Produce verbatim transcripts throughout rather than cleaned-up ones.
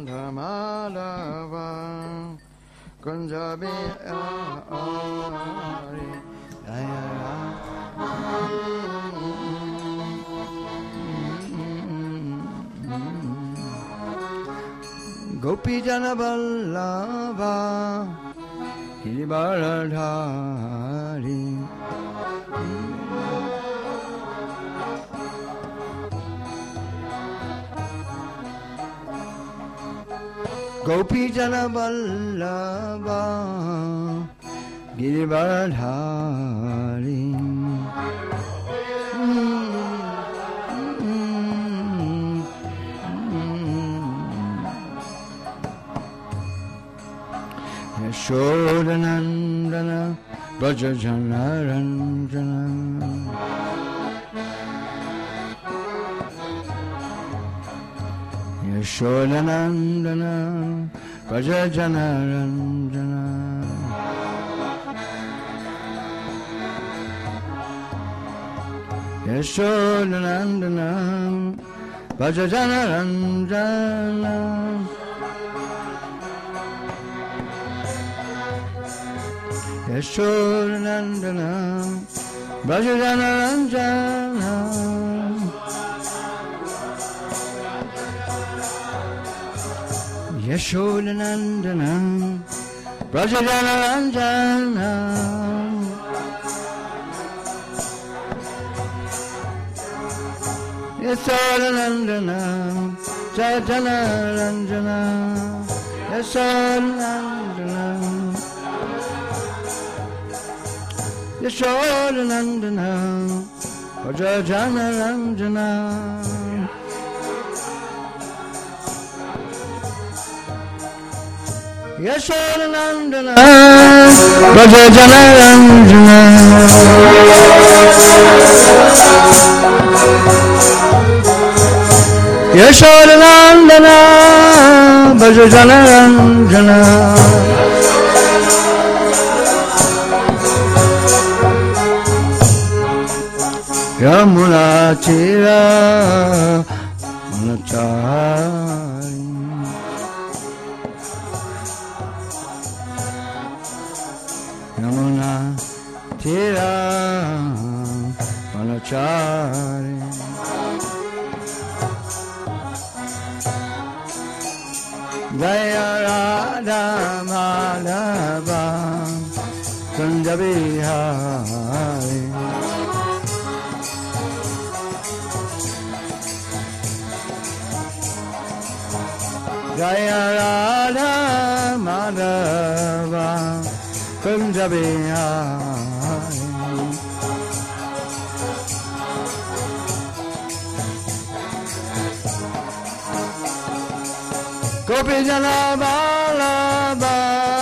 Radha Madhava Kunja Bihari Jaya Gopi Jana Vallabha Girivaradhari Gopi Jana Vallabha Girivaradhari Yashodanandana Brajajana Ranjana Yashodanandana Brajajana Ranjana Yashodanandana Brajajana Ranjana Yashodanandana Brajajana Ranjana Yashodanandana Brajajana Ranjana Yashodanandana Brajajana Ranjana Yashodanandana Yashodanandana Brajajana Ranjana Yashodanandana Brajajana Ranjana Yashodanandana Brajajana Ranjana Yamuna Tira Manachari Yamuna Tira Manachari Jaya Radha Madhava Kunja Bihari Jaya Radha Madhava Kunja Bihari Gopi Jana Vallabha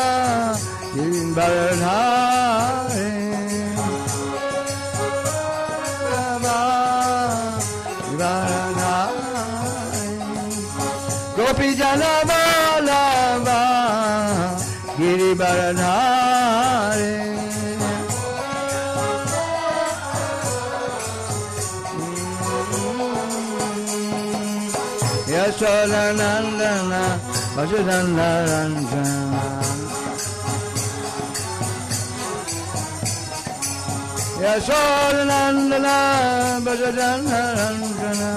Girivaradhari Gopi Jana Vallabha Girivaradhari Yashodanandana Brajajana Ranjana Yashodanandana Brajajana Ranjana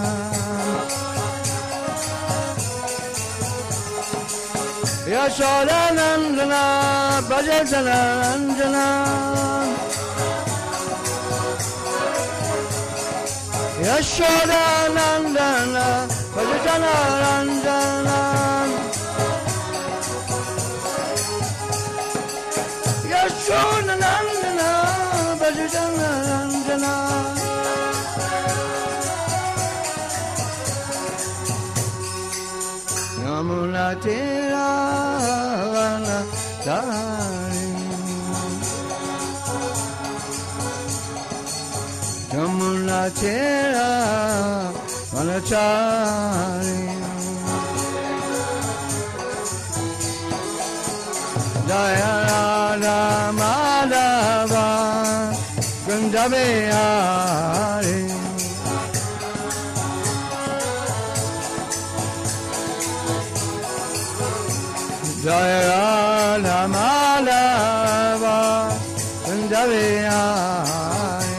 Yashodanandana Brajajana Ranjana Yashodanandana Brajajana Ranjana Yashodanandana Brajajana Ranjana Yamuna Tira Vanachari Yamuna Tira Vanachari Jaya Radha Madhava Kunja Bihari Jaya Radha Madhava Kunja Bihari.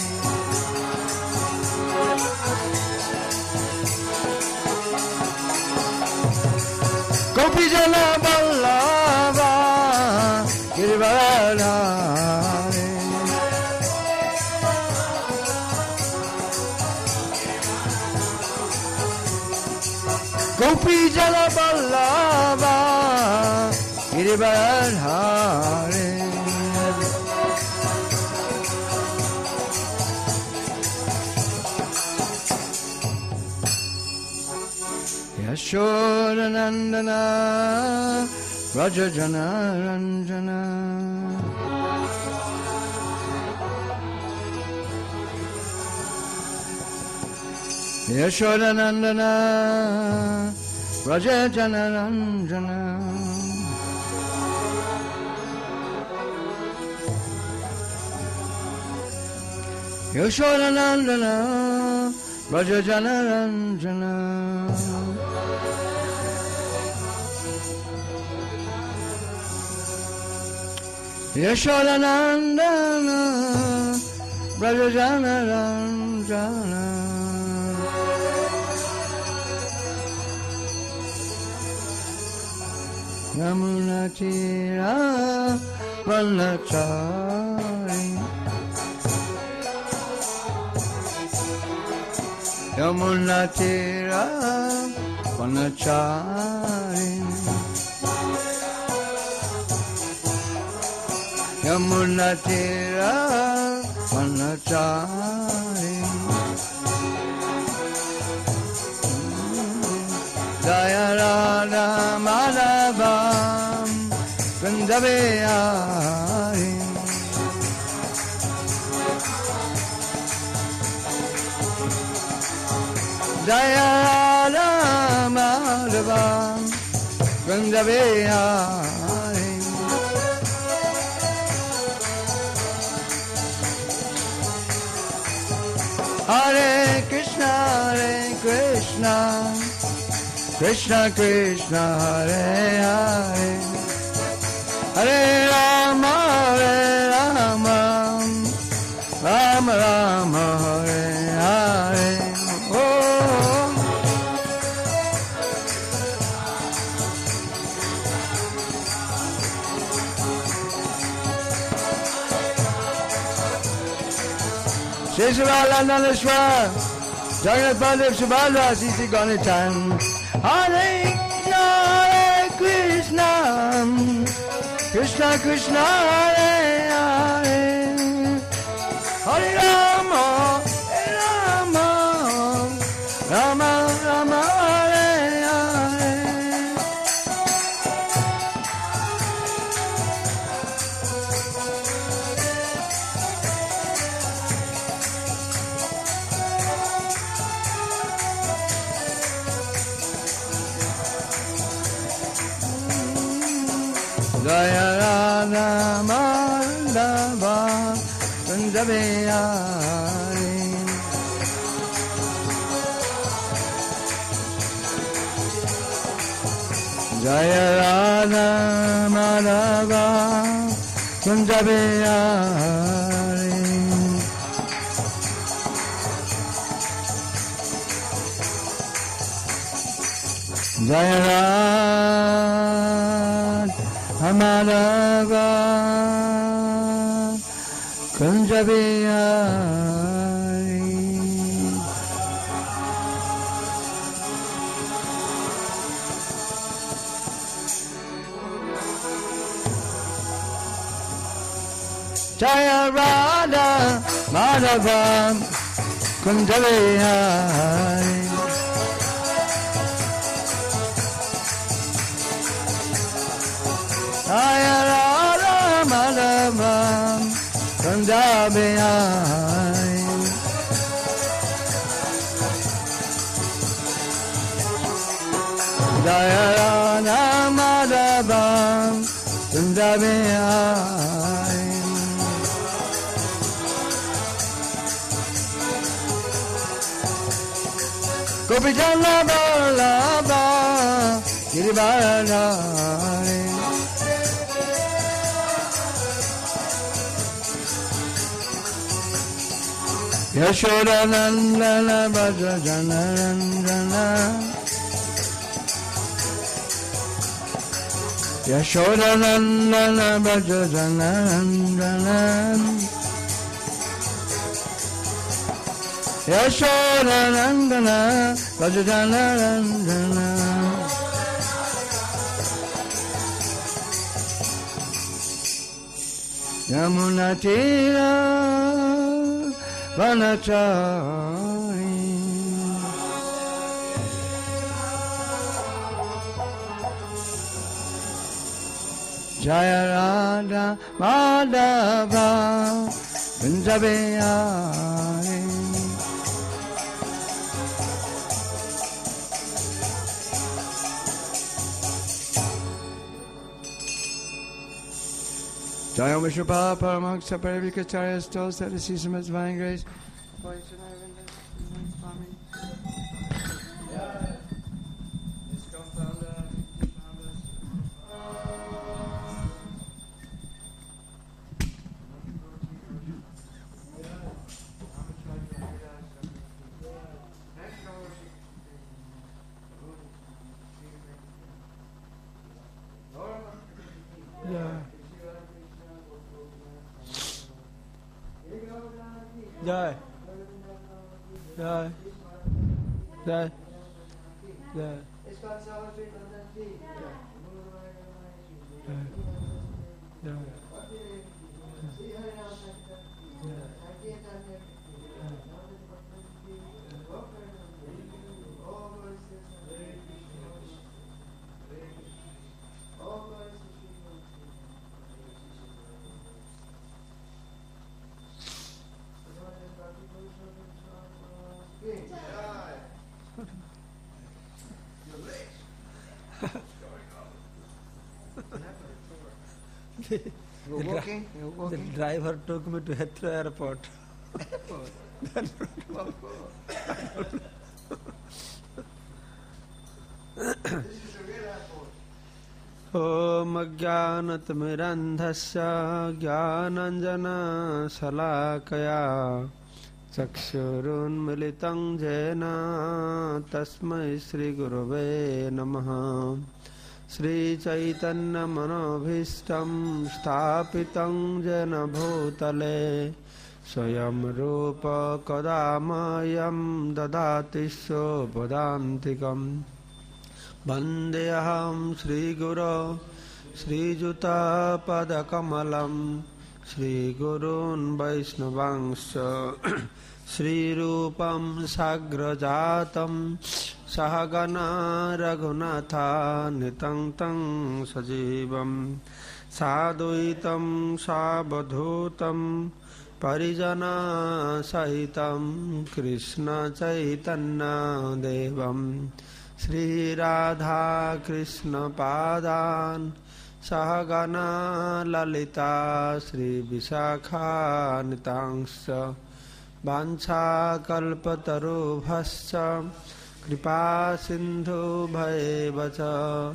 Gopi Jana Vallabha Girivardhari. Gopi Jana Vallabha Girivardhari. Yashoda Nandana Raja Jana Ranjana. Yashoda Nandana Raja Jana Ranjana. Yashoda Nandana Raja Jana Ranjana. Yashoda Nandana Raja Jana Ranjana. Yamuna Tira Vanachari. Yamuna Tira Vanachari. Yamuna Tira Vanachari. Jaya Radha Madhava Kunja Bihari. Jaya Radha Madhava Kunja Bihari. Hare Krishna, Hare Krishna, Krishna Krishna, Hare Hare, Hare Rama, Hare Rama, Rama Rama, Hare Hare. Oh. Shri Shivalanandeshwar, Jagannath Baldev Subhadra, Sisi Ganichan. Hare Krishna, Krishna Krishna, Hare Hare, Hare Rama, Hare Rama, Rama Rama, Hare Hare. Jaya Radha Madhava Kunja Bihari. Jaya Radha Madhava Kunja Bihari. Jaya Radha Madhava Kunja Bihari. Jaya Radha Madhava Kunja Bihari. Jaya Radha Madhava Kunja Bihari. Jaya Radha Madhava Kunja Bihari. Gopi Jana Vallabha Girivardhari Yashoda Nandana Braja Janarandana Yashoda Nandana Braja Janarandana Yashoda Nandana Braja Janarandana Yamuna Tira Vanachari Jaya Radha Madhava Vrindavanayari Jaya Vishnupada Paramahansa Parivikacharya still said to see some divine grace. Jai, Jai, Jai, Jai, Jai, You're walking? You're walking? The driver took me to Heathrow Airport. Om Ajnanatirandhasya Jnananjana Salakaya Chakshurunmilitam Jena Tasmai Shri Gurave Namaha Shri Chaitanya Manobhishtam Sthapitam Jena Bhutale Swayam Rupa Kadamayam Dadati Sopadantikam Vandeham Shri Guru Shri Juta Padakamalam Shri Gurun Vaishnavangscha Shri Rupam Sagrajatam Sahagana Raghunatha Nitang Tang Sajivam Sadhuitam Sabadhutam Parijana Sahitam Krishna Chaitanya Devam Shri Radha Krishna Padan Sahagana Lalita Shri Visakha Nitangsha Vancha Kalpataru Bhascha Kripa Sindhu Bhaivacha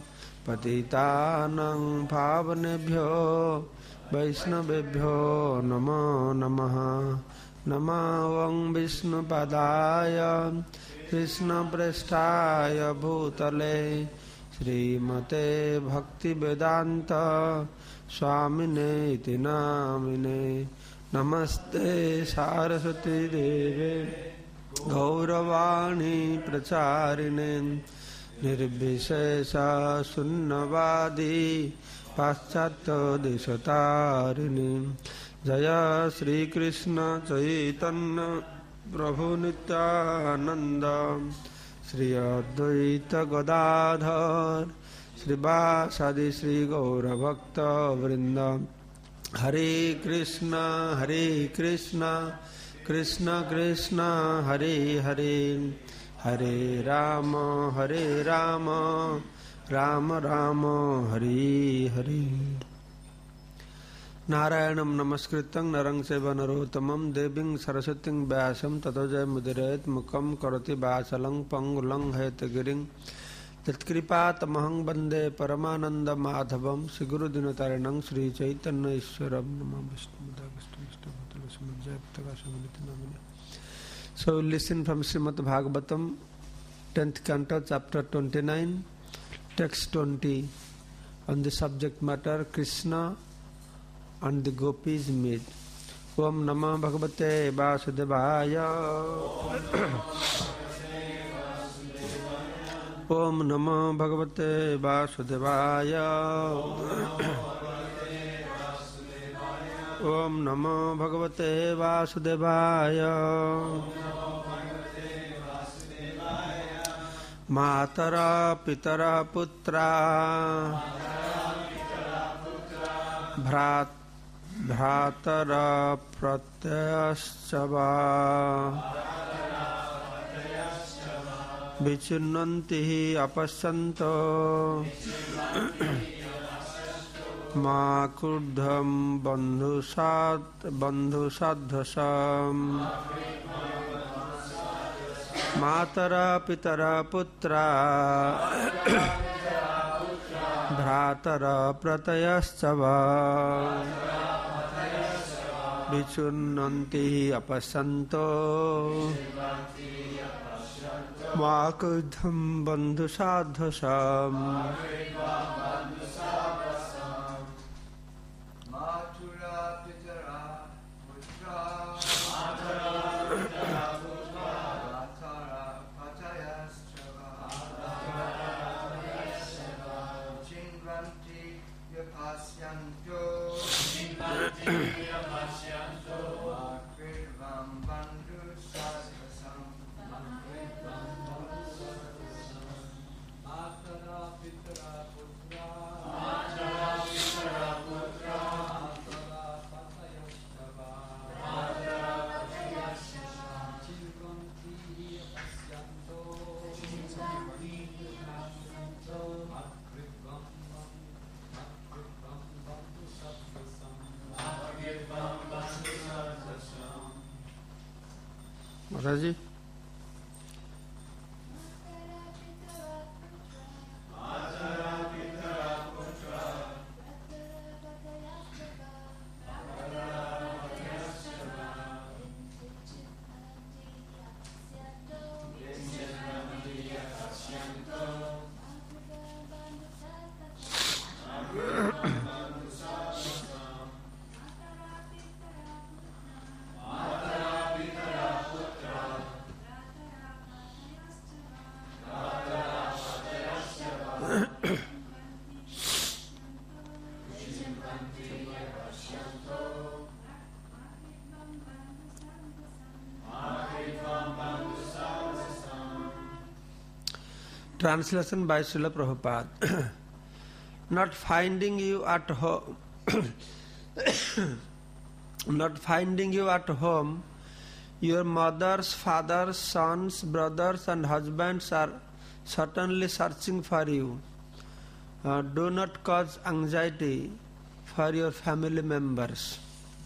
Patitanang Pavanebhyo Vaishnavebhyo Namo Namaha Namavang Vishnu Padaya Krishna Prasthaya Bhutale Srimate Bhakti Vedanta Swamine Iti Namine Namaste Saraswati Deve Gauravani Pracharine Nirvishesha Sunnavadi Paschatya Desatarini Jaya Sri Krishna Chaitanya Prabhu Nityananda Sri Advaita Gadadhar Sri Vasadi Sri Gaura Bhakta Vrinda Hare Krishna Hare Krishna Krishna Krishna Hare Hare Hare Rama Hare Rama Rama Rama Hare Hare Narayanam Namaskritam Narang Seva Narottamam Deving Saraswating Vyasam Tato Jaya Mudirayat Mukam Karati Vasalang Pangulang Hetagiri तत्कृपातमहं वन्दे परमानंद माधवम श्री गुरु दिनतारिणं श्री चैतन्य ईश्वरम नमः Vishnu. So listen from Srimad Bhagavatam, tenth canto, chapter twenty-nine, text twenty, on the subject matter Krishna and the gopis meet. Om Namah Bhagavate Vasudevaya. Om Namah Bhagavate Vasudevaya. Om Namah Bhagavate Vasudevaya. Matara Pitara Putra Bhrat Bhratara Pratyashchava Vichinnanti Apasyanto Ma Kurdham Bandhusad Bandhusadhasam Matara Pitara Putra Bhratara Pratyashchava Vichunnanti Apasanto Makudham Bandhusadhasam. Raji? Translation by Srila Prabhupada. Not finding you at home, not finding you at home, your mothers, fathers, sons, brothers, and husbands are certainly searching for you. Uh, do not cause anxiety for your family members.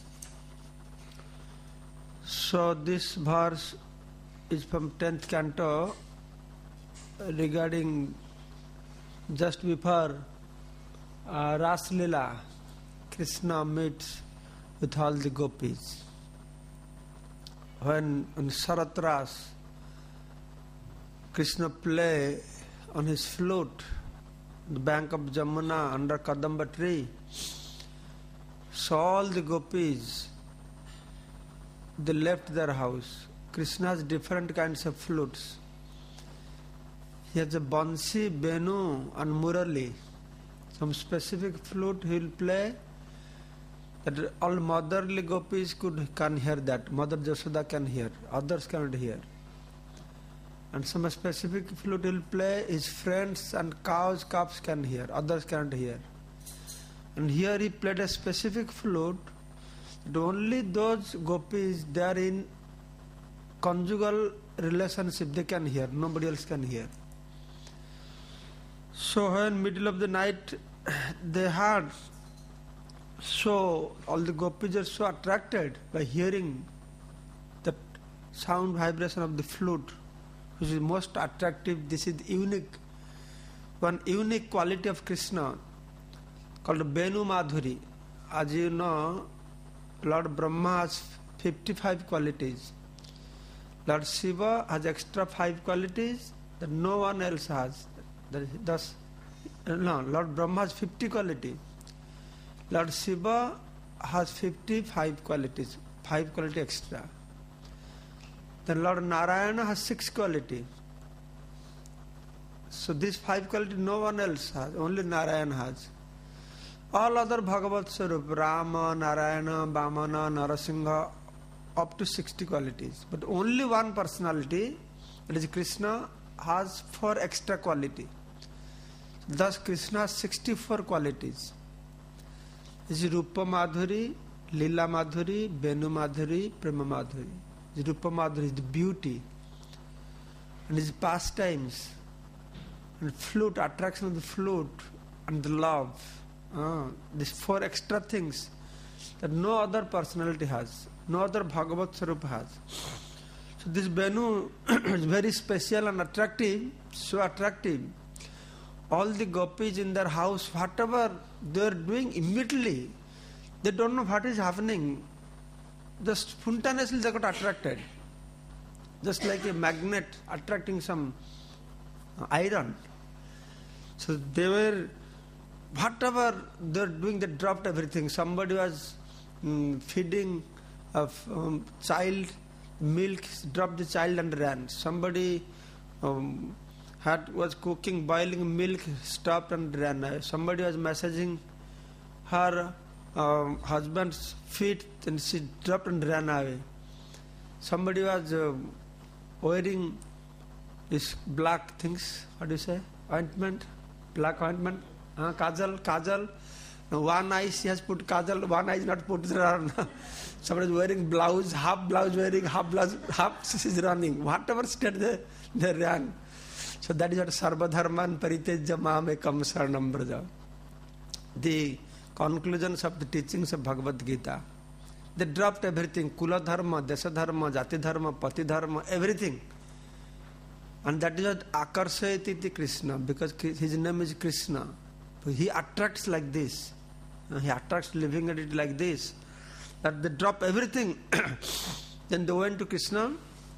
So this verse is from tenth canto, regarding just before uh, Ras Leela, Krishna meets with all the gopis. When on Sharat Ras, Krishna play on his flute, the bank of Jamuna under Kadamba tree, so all the gopis, they left their house. Krishna has different kinds of flutes. He has a Bansi, Benu and Murali. Some specific flute he will play that all motherly gopis could can hear that. Mother Jashoda can hear, others cannot hear. And some specific flute he will play, his friends and cows, calves can hear, others cannot hear. And here he played a specific flute that only those gopis they are in conjugal relationship they can hear, nobody else can hear. So when middle of the night they heard, so all the gopis are so attracted by hearing that sound vibration of the flute, which is most attractive. This is unique one unique quality of Krishna called Venu Madhuri. As you know, Lord Brahma has fifty-five qualities. Lord Shiva has extra five qualities that no one else has. Thus, no, Lord Brahma has fifty qualities. Lord Shiva has fifty-five qualities, five quality extra. Then Lord Narayana has six qualities. So these five qualities no one else has, only Narayana has. All other Bhagavat Swarup, Rama, Narayana, Vamana, Narasingha, up to sixty qualities. But only one personality, that is Krishna, has four extra qualities. Thus Krishna has sixty-four qualities. This is Rupa Madhuri, Lila Madhuri, Venu Madhuri, Prema Madhuri. This Rupa Madhuri is the beauty, and his pastimes, and flute, attraction of the flute, and the love. Ah, these four extra things that no other personality has, no other Bhagavat Swarup has. So this Venu is very special and attractive, so attractive. All the gopis in their house, whatever they are doing immediately, they don't know what is happening. Just spontaneously they got attracted. Just like a magnet attracting some iron. So they were, whatever they are doing, they dropped everything. Somebody was um, feeding a um, child milk, dropped the child and ran. Somebody um, had was cooking, boiling milk, stopped and ran. Somebody was massaging her um, husband's feet and she dropped and ran away. Somebody was uh, wearing these black things, what do you say, ointment, black ointment, uh, kajal, kajal. One eye she has put kajal, one eye is not put there. Somebody is wearing blouse, half blouse wearing, half blouse, half she is running. Whatever state they, they ran. So that is what Sarva Dharman Paritejya Mame Kam Saranam Braja. The conclusions of the teachings of Bhagavad Gita. They dropped everything, Kula Dharma, Desa Dharma, Jati Dharma, Pati Dharma, everything. And that is what Akarsayati Krishna, because his name is Krishna. He attracts like this. He attracts living at it like this. That they drop everything. Then they went to Krishna.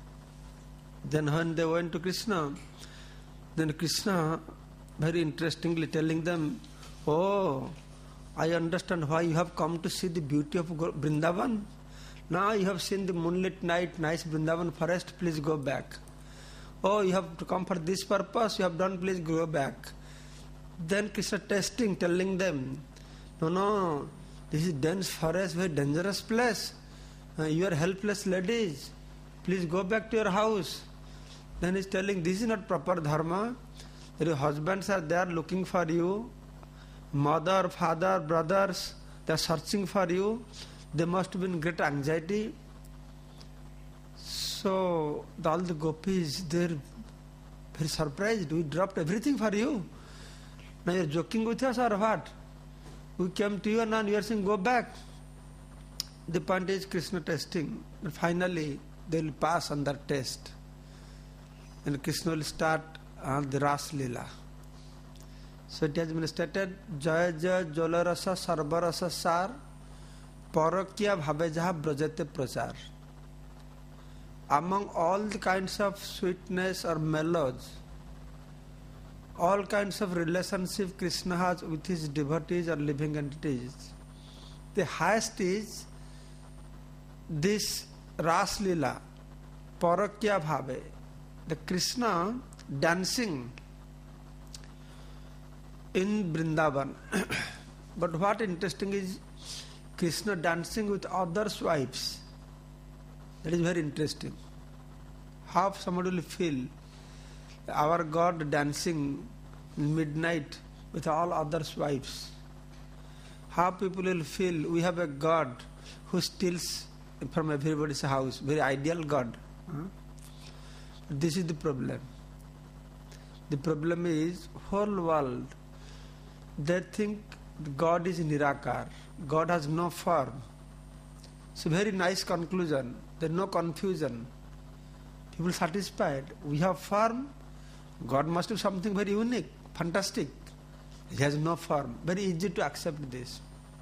Then when they went to Krishna, then Krishna very interestingly telling them, oh, I understand why you have come to see the beauty of Vrindavan. Now you have seen the moonlit night, nice Vrindavan forest, please go back. Oh, you have to come for this purpose, you have done, please go back. Then Krishna testing, telling them, no, no, this is dense forest, very dangerous place. Uh, you are helpless ladies. Please go back to your house. Then he is telling, this is not proper dharma. Your husbands are there looking for you. Mother, father, brothers, they are searching for you. They must be in great anxiety. So the, all the gopis, they are very surprised. We dropped everything for you. Now you are joking with us or what? We came to you and now you are saying go back. The point is Krishna testing. But finally they will pass on that test. And Krishna will start on the Ras Leela. So it has been stated, Jaya Jaya Jolarasa Sarvarasa Sar Parakya Bhavejaha Brajate Prachar. Among all the kinds of sweetness or mellows, all kinds of relationship Krishna has with his devotees or living entities, the highest is this Ras Leela, Parakya Bhave, the Krishna dancing in Vrindavan. But what interesting is Krishna dancing with others' wives. That is very interesting. How somebody will feel our God dancing in midnight with all others' wives. How people will feel we have a God who steals from everybody's house. Very ideal God. Huh? This is the problem. The problem is whole world, they think God is Nirakar. God has no form. It's a very nice conclusion. There is no confusion. People satisfied. We have form. God must do something very unique. fantastic. He has no form. Very easy to accept this.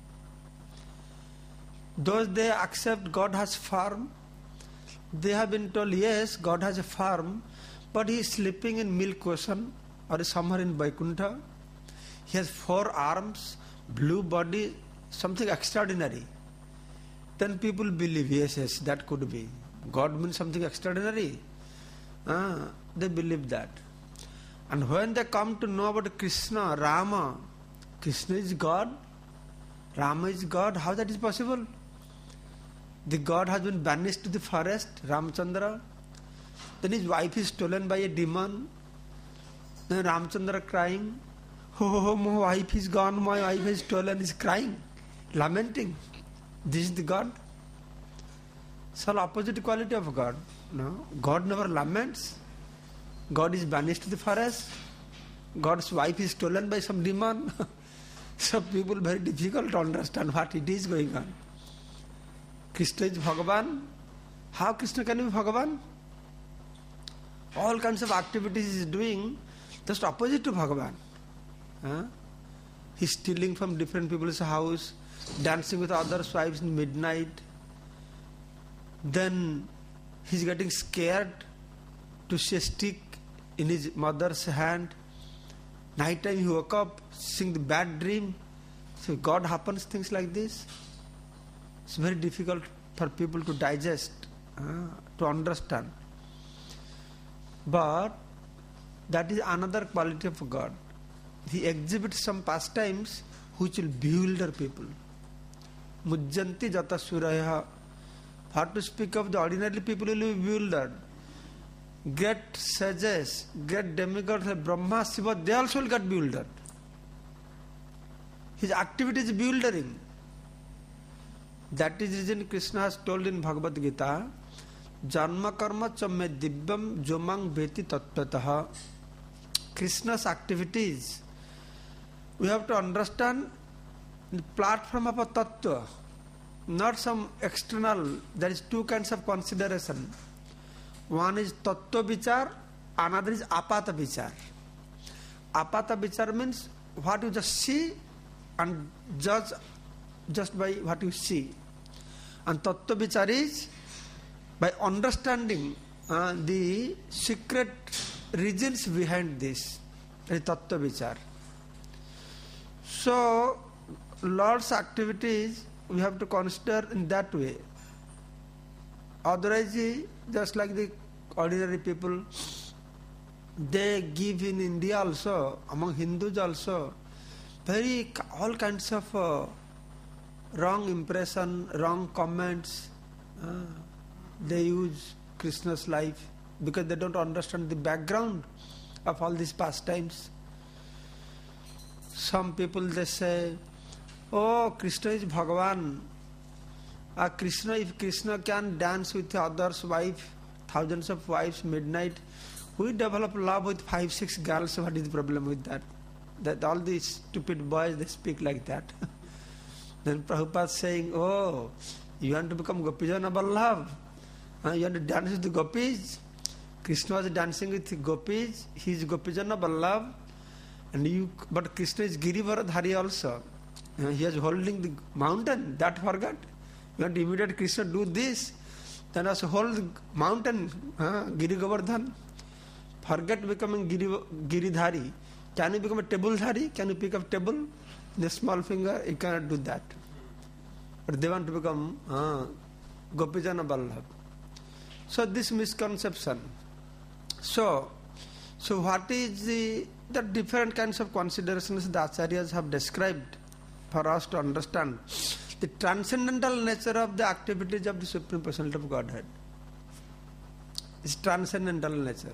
Those they accept God has form, they have been told, yes, God has a form, but he is sleeping in milk ocean or somewhere in Vaikuntha. He has four arms, blue body, something extraordinary. Then people believe, yes, yes, that could be. God means something extraordinary. Ah, they believe that. And when they come to know about Krishna, Rama, Krishna is God, Rama is God, how that is possible? The God has been banished to the forest, Ramchandra. Then his wife is stolen by a demon. Then Ramchandra crying, oh, oh, my wife is gone, my wife is stolen, is crying, lamenting. This is the God. So opposite quality of God. No, God never laments. God is banished to the forest. God's wife is stolen by some demon. So people very difficult to understand what it is going on. Krishna is Bhagavan. How Krishna can be Bhagavan? All kinds of activities he is doing just opposite to Bhagavan. Huh? He is stealing from different people's house, dancing with other wives in midnight. Then he is getting scared to see a stick in his mother's hand. Night time he woke up, seeing the bad dream. So God happens things like this. It's very difficult for people to digest, uh, to understand. But that is another quality of God. He exhibits some pastimes which will bewilder people. Mujjanti jata suraya. For to speak of the ordinary people will be bewildered. Great sages, great demigods like Brahma, Shiva, they also will get bewildered. His activity is bewildering. That is the reason Krishna has told in Bhagavad Gita, Janma karma chamme divyam jomang beti tattvataha. Krishna's activities, we have to understand the platform of a tattva, not some external. There is two kinds of consideration. One is tattva vichar, another is apata vichar. Apata vichar means what you just see and judge just by what you see. And tattva vichar is by understanding uh, the secret reasons behind this. That is tattva vichar. So, Lord's activities we have to consider in that way. Otherwise, just like the ordinary people, they give in India also, among Hindus also, very all kinds of uh, wrong impression, wrong comments. Uh, they use Krishna's life because they don't understand the background of all these pastimes. Some people they say, oh, Krishna is Bhagavan. Uh, Krishna, if Krishna can dance with others' wife, thousands of wives, midnight, we develop love with five, six girls. What is the problem with that? That all these stupid boys, they speak like that. Then Prabhupada is saying, oh, you want to become Gopijana Vallabh? Uh, you want to dance with the gopis? Krishna was dancing with gopis. He is Gopijana Vallabh. And you, but Krishna is Girivaradhari also. Uh, he is holding the mountain. That forgot. You want to imitate Krishna, do this. Then also hold the mountain, uh, Giri Govardhan. Forget becoming Giri, Giridhari. Can you become a table dhari? Can you pick up table? The small finger, you cannot do that. But they want to become uh, Gopijana Vallabh. So this misconception. So, so what is the, the different kinds of considerations the Acharyas have described for us to understand the transcendental nature of the activities of the Supreme Personality of Godhead. It's transcendental nature.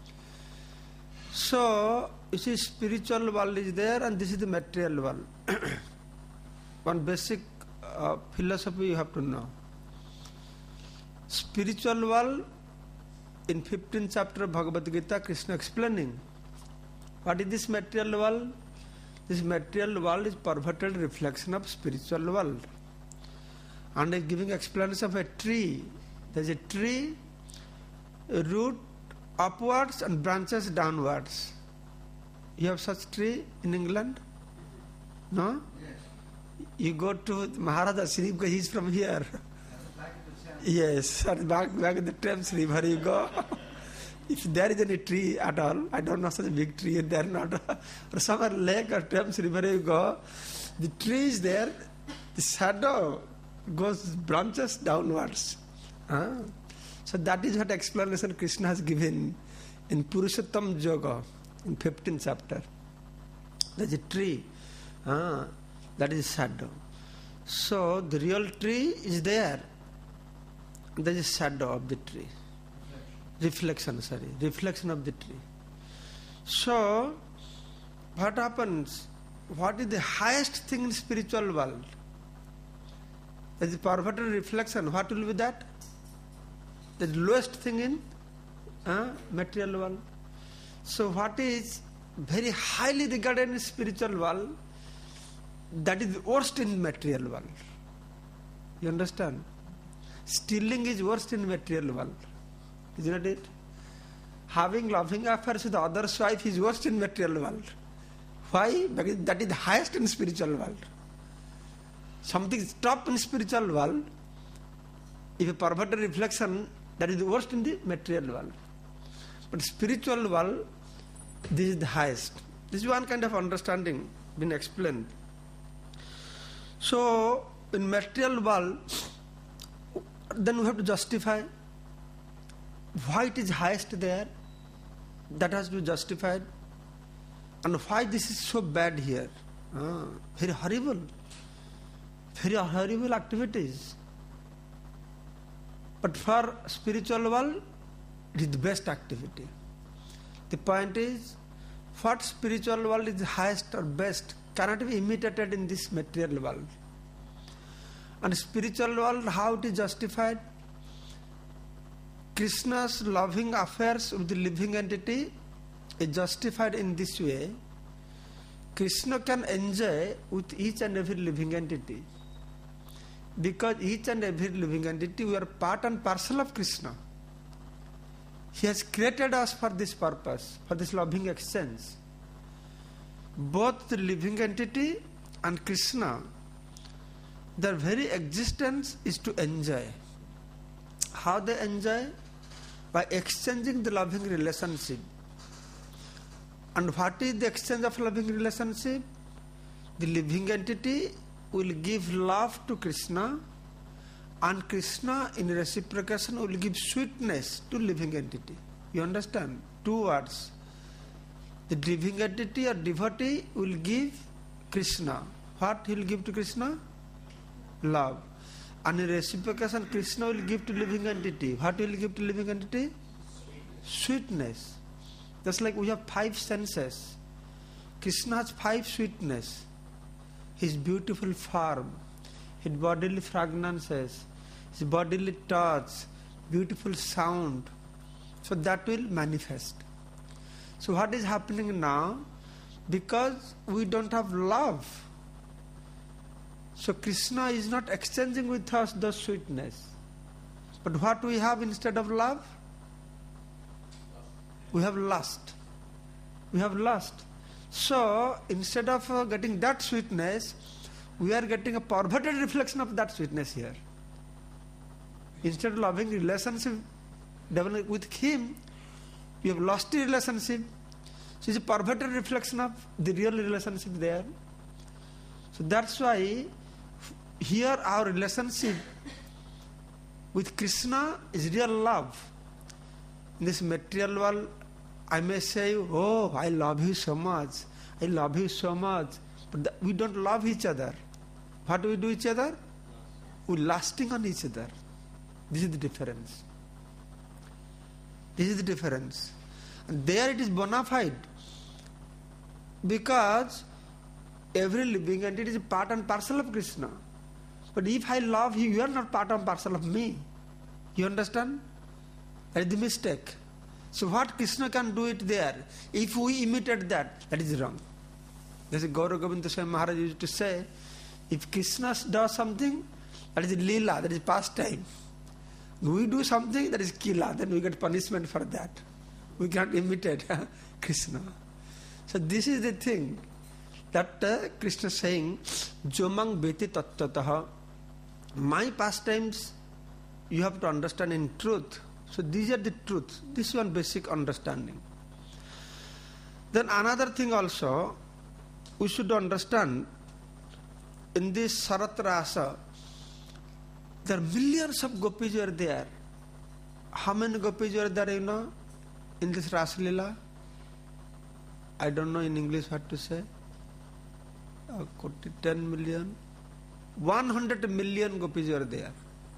So, you see, spiritual world is there and this is the material world. One basic uh, philosophy you have to know. Spiritual world, in fifteenth chapter of Bhagavad Gita, Krishna explaining what is this material world. This material world is perverted reflection of spiritual world. And is giving explanation of a tree. There is a tree, a root upwards and branches downwards. You have such tree in England? No? Yes. You go to Maharaja Sri because he's from here. Yes, at the back, back of the Thames River you go. If there is any tree at all, I don't know such a big tree there, not or somewhere lake or Thames River you go, the tree is there, the shadow goes branches downwards. Huh? So that is what explanation Krishna has given in Purushottam Yoga in fifteenth chapter. There is a tree, huh? That is shadow. So the real tree is there. There is a shadow of the tree. Reflection, sorry. Reflection of the tree. So, what happens? What is the highest thing in spiritual world? There is a perverted reflection. What will be that? The lowest thing in uh, material world. So, what is very highly regarded in spiritual world, that is worst in material world. You understand? Stealing is worst in material world. Isn't it? Having loving affairs with the other's wife is worst in material world. Why? Because that is the highest in spiritual world. Something is top in spiritual world. If a perverted reflection, that is the worst in the material world. But spiritual world, this is the highest. This is one kind of understanding been explained. So, in material world, then we have to justify why it is highest there. That has to be justified. And why this is so bad here. Ah, very horrible. Very horrible activities. But for spiritual world, it is the best activity. The point is, what spiritual world is highest or best cannot be imitated in this material world. And spiritual world, how it is justified? Krishna's loving affairs with the living entity is justified in this way. Krishna can enjoy with each and every living entity. Because each and every living entity, we are part and parcel of Krishna. He has created us for this purpose, for this loving exchange. Both the living entity and Krishna, their very existence is to enjoy. How they enjoy? By exchanging the loving relationship. And what is the exchange of loving relationship? The living entity will give love to Krishna, and Krishna in reciprocation will give sweetness to living entity. You understand? Two words. The living entity or devotee will give Krishna. What he will give to Krishna? Love. And in reciprocation, Krishna will give to living entity. What will give to living entity? Sweetness. Just like we have five senses. Krishna has five sweetness. His beautiful form, his bodily fragrances, his bodily touch, beautiful sound. So that will manifest. So what is happening now? Because we don't have love, so Krishna is not exchanging with us the sweetness. But what we have instead of love? We have lust. We have lust. So, instead of uh, getting that sweetness, we are getting a perverted reflection of that sweetness here. Instead of loving relationship developing with him, we have lost the relationship. So, it's a perverted reflection of the real relationship there. So, that's why here our relationship with Krishna is real love. In this material world, I may say, oh, I love you so much, I love you so much, but the, we don't love each other. What do we do each other? We're lasting on each other. This is the difference. This is the difference. And there it is bona fide. Because every living entity is a part and parcel of Krishna. But if I love you, you are not part and parcel of me. You understand? That is the mistake. So what Krishna can do it there? If we imitate that, that is wrong. That's a Gaura Govinda Swami Maharaj used to say, if Krishna does something, that is lila, that is pastime. We do something, that is kila, then we get punishment for that. We cannot imitate Krishna. So this is the thing that uh, Krishna is saying, Jomang Beti Tattvataha. My pastimes you have to understand in truth. So these are the truths. This is one basic understanding. Then another thing also, we should understand, in this Sarat Rasa, there are millions of gopis were there. How many gopis were there, you know, in this Rasa Lila? I don't know in English what to say. Uh, ten million. one hundred million gopis were there.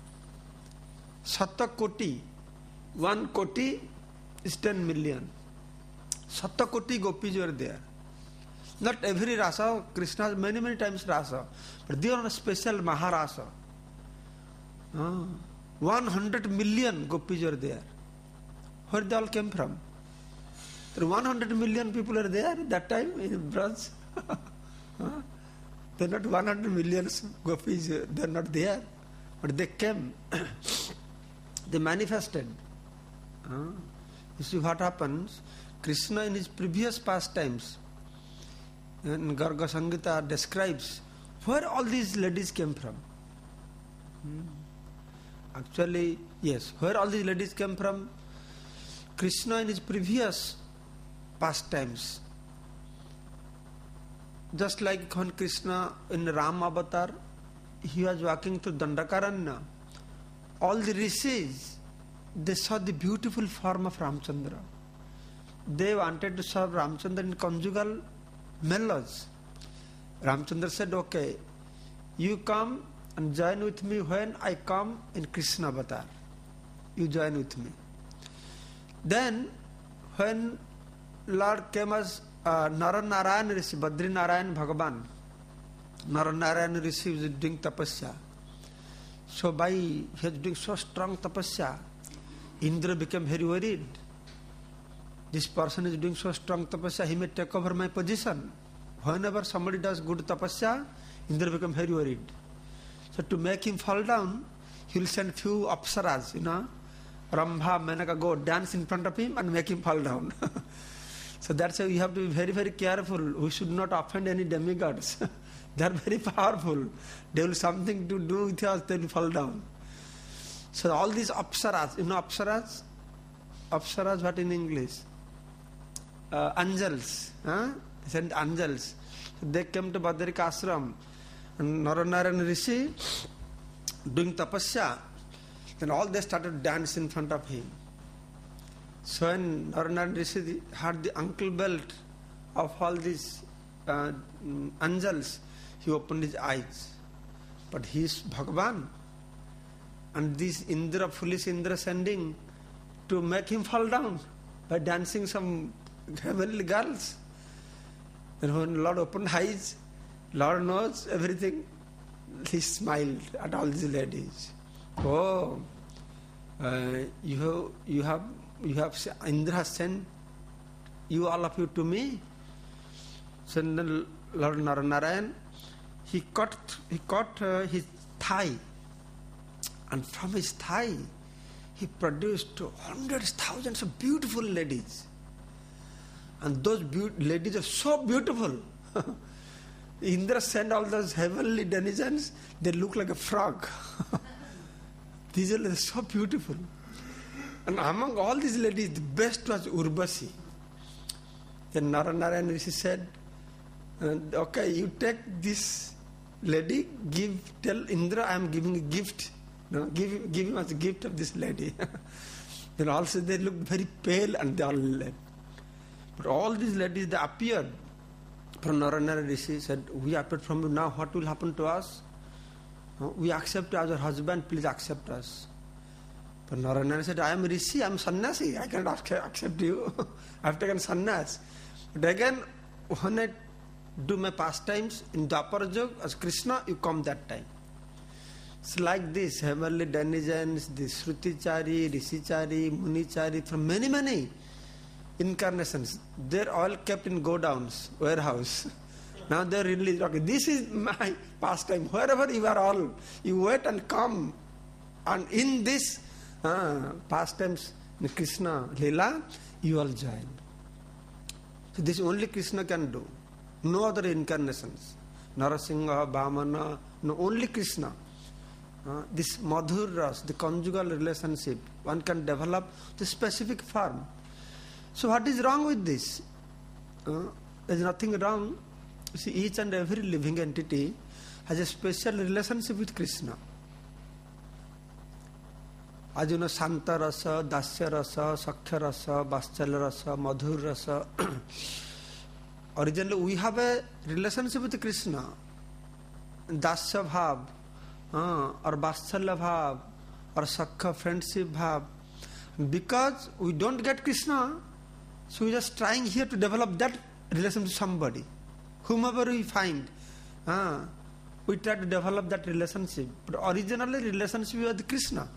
Sata koti. One koti is ten million. Sata koti gopis were there. Not every rasa, Krishna has many, many times rasa. But they are on a special Maharasa. Ah, one hundred million gopis were there. Where they all came from? There one hundred million people are there at that time in Braj. Huh? They are not one hundred million gopis, they are not there. But they came. They manifested. Huh? You see what happens? Krishna in his previous pastimes, and Garga Sangita describes where all these ladies came from. Hmm. Actually, yes, where all these ladies came from? Krishna in his previous pastimes, just like when Krishna in Ram Avatar, he was walking through Dandakaranya. All the rishis, they saw the beautiful form of Ramchandra. They wanted to serve Ramchandra in conjugal marriage. Ramchandra said, okay, you come and join with me when I come in Krishna Avatar. You join with me. Then, when Lord came as uh, Naranarayan Rishi, Badri Narayan Bhagavan, Naranarayan Rishi was doing tapasya. So by he was doing so strong tapasya, Indra became very worried. This person is doing so strong tapasya, he may take over my position. Whenever somebody does good tapasya, Indra became very worried. So to make him fall down, he will send few apsaras, you know, Rambha, Menaka, go dance in front of him and make him fall down. So that's why we have to be very, very careful. We should not offend any demigods. They are very powerful. They will something to do with us, they will fall down. So all these apsaras, you know apsaras? Apsaras, what in English? Uh, angels. Huh? Sent angels. So they came to Badrika Ashram. And Naranarayan Rishi doing tapasya. Then all they started to dance in front of him. So when Naranarayan Rishi had the ankle belt of all these uh, angels, he opened his eyes. But he is Bhagavan. And this Indra, foolish Indra sending to make him fall down by dancing some heavenly girls. And when Lord opened eyes, Lord knows everything. He smiled at all these ladies. Oh, uh, you have, you have, you have, Indra sent you, all of you, to me. So then Lord Narayana, he caught, he caught uh, his thigh, and from his thigh, he produced hundreds, thousands of beautiful ladies. And those be- ladies are so beautiful. Indra sent all those heavenly denizens, they look like a frog. These are so beautiful. And among all these ladies, the best was Urbasi. Then Naranarayan Rishi said, okay, you take this lady, give, tell Indra I am giving a gift. No, give, give him as a gift of this lady. Then also they looked very pale and they all left. But all these ladies, they appeared. From Narayana Rishi said, we appeared from you, now what will happen to us? We accept you as your husband, please accept us. But Narayana said, I am Rishi, I am sannyasi, I cannot accept you. I have taken sannyas. But again, when I do my pastimes in Dwapara Yuga as Krishna, you come that time. It's like this, heavenly denizens, the Shrutichari, Rishichari, Munichari, from many, many incarnations, they're all kept in go-downs, warehouse. Now they're released. Okay, this is my pastime. Wherever you are all, you wait and come. And in this uh, pastimes, in Krishna Leela, you all join. So this only Krishna can do. No other incarnations. Narasimha, Vamana, no, only Krishna. Uh, this madhur ras, the conjugal relationship, one can develop the specific form. So what is wrong with this? Uh, there is nothing wrong. See, each and every living entity has a special relationship with Krishna. As you know, Santa Rasa, Dasya Rasa, Sakhya Rasa, Vatsala Rasa, Madhur Rasa. Originally, we have a relationship with Krishna. Dasya Bhav, uh, or Vatsala Bhav, or Sakhya friendship Bhav. Because we don't get Krishna, so we are just trying here to develop that relation to somebody. Whomever we find, uh, we try to develop that relationship. But originally, relationship with Krishna.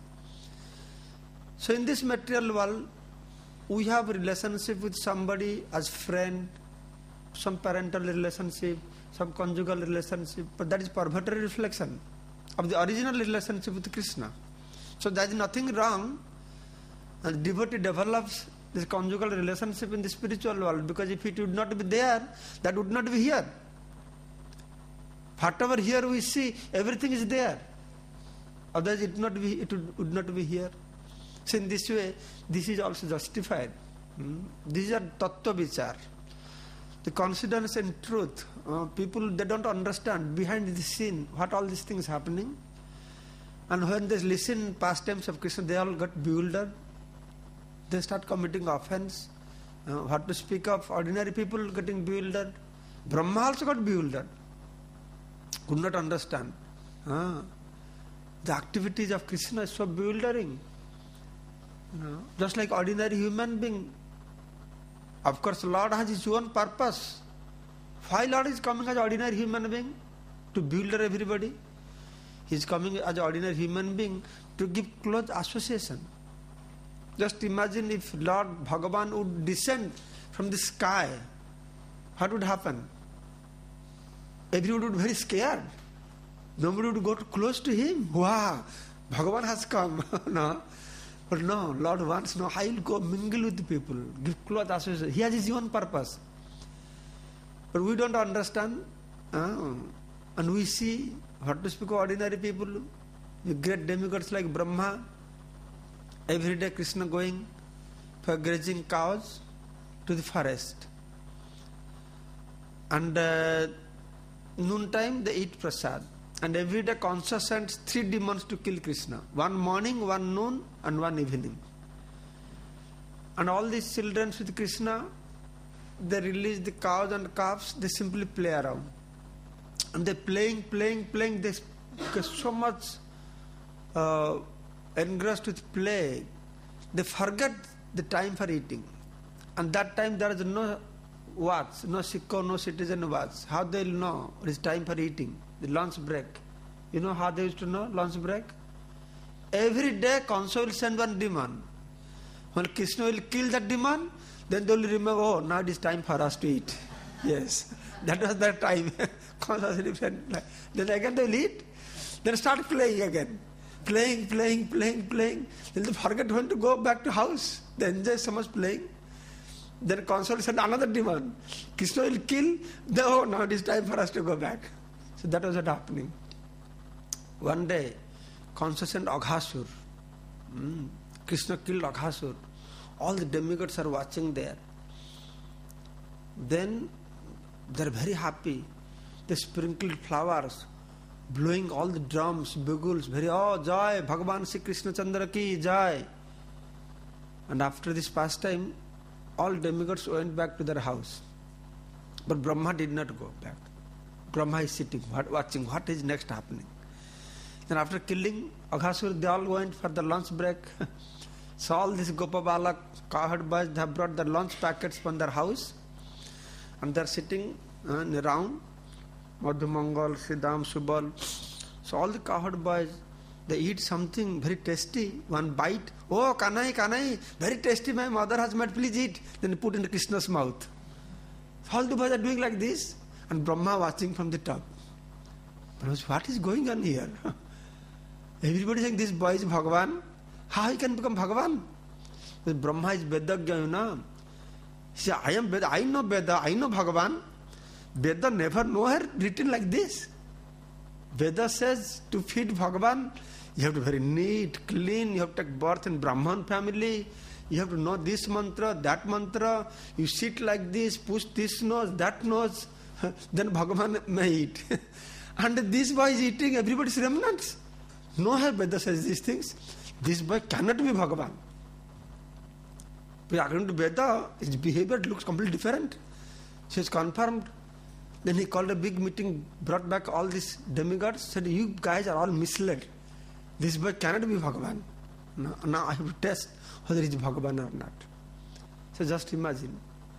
So in this material world, we have a relationship with somebody as friend, some parental relationship, some conjugal relationship, but that is perverted reflection of the original relationship with Krishna. So there is nothing wrong, and the devotee develops this conjugal relationship in the spiritual world, because if it would not be there, that would not be here. Whatever here we see, everything is there. Otherwise it, not be, it would, would not be here. So in this way, this is also justified. Hmm? These are tattva vichar. The confidence in truth. Uh, people, they don't understand behind the scene what all these things happening. And when they listen pastimes of Krishna, they all got bewildered. They start committing offense. Uh, what to speak of ordinary people getting bewildered. Brahma also got bewildered. Could not understand. Uh, the activities of Krishna is so bewildering. You know, just like ordinary human being. Of course, Lord has his own purpose. Why Lord is coming as ordinary human being? To bewilder everybody. He is coming as ordinary human being to give close association. Just imagine if Lord Bhagavan would descend from the sky. What would happen? Everyone would be very scared. Nobody would go too close to him. Wow, Bhagavan has come. No. But no, Lord wants, no, I will go mingle with the people, give close association. He has his own purpose. But we don't understand. Uh, and we see, what to speak of ordinary people, the great demigods like Brahma, every day Krishna going for grazing cows to the forest. And uh, noontime they eat prasad. And every day Kansa sends three demons to kill Krishna. One morning, one noon, and one evening. And all these children with Krishna, they release the cows and calves, they simply play around. And they playing, playing, playing, they get so much uh, engrossed with play, they forget the time for eating. And that time there is no watch, no sikko, no citizen watch. How they will know it is time for eating? The lunch break. You know how they used to know lunch break? Every day Kansa will send one demon. When Krishna will kill that demon, then they will remember, oh, now it is time for us to eat. Yes, that was their time. Kansa will send. Then again they will eat. Then start playing again. Playing, playing, playing, playing. Then they forget when to go back to house. They enjoy so much playing. Then Kansa will send another demon. Krishna will kill. Then, oh, now it is time for us to go back. So that was what happening. One day, Kansa sent Aghasur. Mm. Krishna killed Aghasur. All the demigods are watching there. Then they are very happy. They sprinkled flowers, blowing all the drums, bugles, very, oh, Jai, Bhagavan Sri Krishna Chandra ki Jai. And after this pastime, all demigods went back to their house. But Brahma did not go back. Brahma is sitting, watching what is next happening. Then after killing Aghasur, they all went for the lunch break. So all these Gopabalak, cowherd boys, they have brought their lunch packets from their house. And they are sitting uh, in a round. Madhumangal, Siddham, Subal. So all the cowherd boys, they eat something very tasty. One bite. Oh, Kanai, Kanai, very tasty, my mother has made, please eat. Then put in Krishna's mouth. So all the boys are doing like this. And Brahma watching from the top. What is going on here? Everybody saying this boy is Bhagavan. How he can become Bhagavan? Because Brahma is Vedagya, you know. He said, I am Veda, I know Veda, I know Bhagavan. Veda never nowhere written like this. Veda says to feed Bhagavan, you have to be very neat, clean, you have to take birth in Brahman family, you have to know this mantra, that mantra, you sit like this, push this nose, that nose, then Bhagavan may eat. And this boy is eating everybody's remnants. Nowhere Veda says these things. This boy cannot be Bhagavan. But according to Veda, his behavior looks completely different. So it's confirmed. Then he called a big meeting, brought back all these demigods, said, you guys are all misled. This boy cannot be Bhagavan. Now, now I have to test whether he is Bhagavan or not. So just imagine.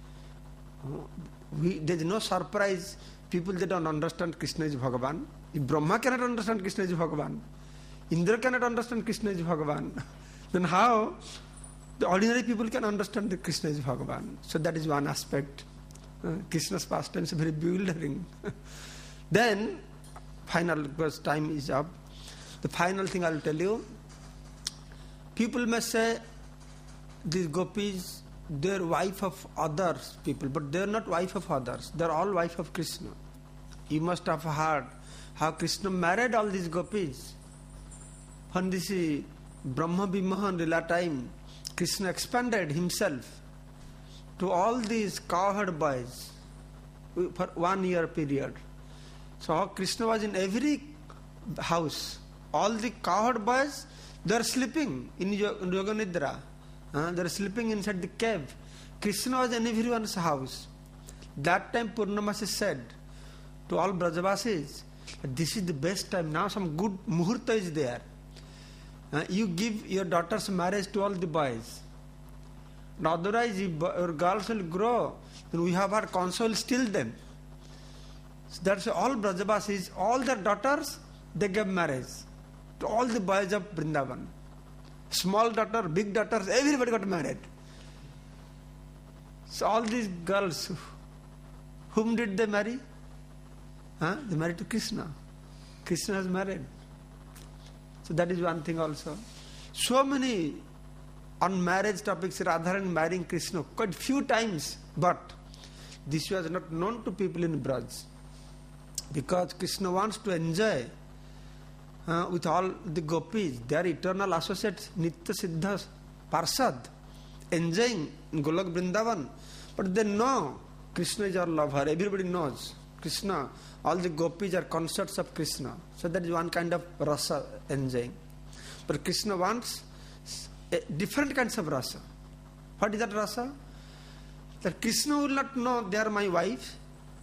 We, there is no surprise. People they don't understand Krishna is Bhagavan. If Brahma cannot understand Krishna is Bhagavan, Indra cannot understand Krishna is Bhagavan, then how the ordinary people can understand that Krishna is Bhagavan? So that is one aspect. Uh, Krishna's pastime is very bewildering. Then, final, because time is up, the final thing I will tell you, people may say, these gopis, they are wife of other people, but they are not wife of others. They are all wife of Krishna. You must have heard how Krishna married all these gopis. When this Brahma Bimahan Lila time, Krishna expanded himself to all these cowherd boys for one year period. So Krishna was in every house. All the cowherd boys, they are sleeping in Yoga Nidra. Uh, they are sleeping inside the cave. Krishna was in everyone's house. That time Purnamasi said to all Brajavasis, this is the best time. Now some good muhurta is there. Uh, you give your daughter's marriage to all the boys. Otherwise, if your girls will grow, then we have our console still them. So that's all Brajavasis, all their daughters, they gave marriage to all the boys of Vrindavan. Small daughter, big daughters, everybody got married. So all these girls, whom did they marry? Huh? They married to Krishna. Krishna has married. So that is one thing also. So many on marriage topics, Radharani marrying Krishna quite few times, but this was not known to people in Braj. Because Krishna wants to enjoy uh, with all the gopis, their eternal associates, Nitya Siddha Parsad, enjoying in Golok Vrindavan. But they know Krishna is our lover. Everybody knows Krishna. All the gopis are consorts of Krishna. So that is one kind of rasa enjoying. But Krishna wants different kinds of rasa. What is that rasa? That Krishna will not know they are my wife.